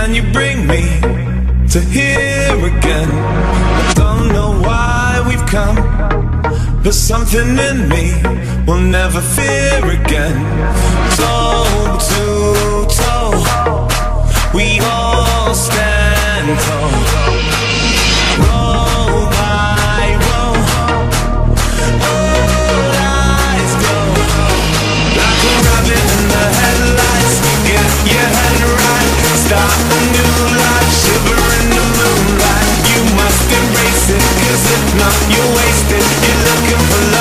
and you bring me to here again. I don't know why we've come, but something in me will never fear again. Toe to toe, we all stand tall. Roll by roll, all eyes go like a rabbit in the headlights. Get your head right, start a new life, shiver in the moonlight. You must embrace it, 'cause if not, you're wasted. You're looking for love.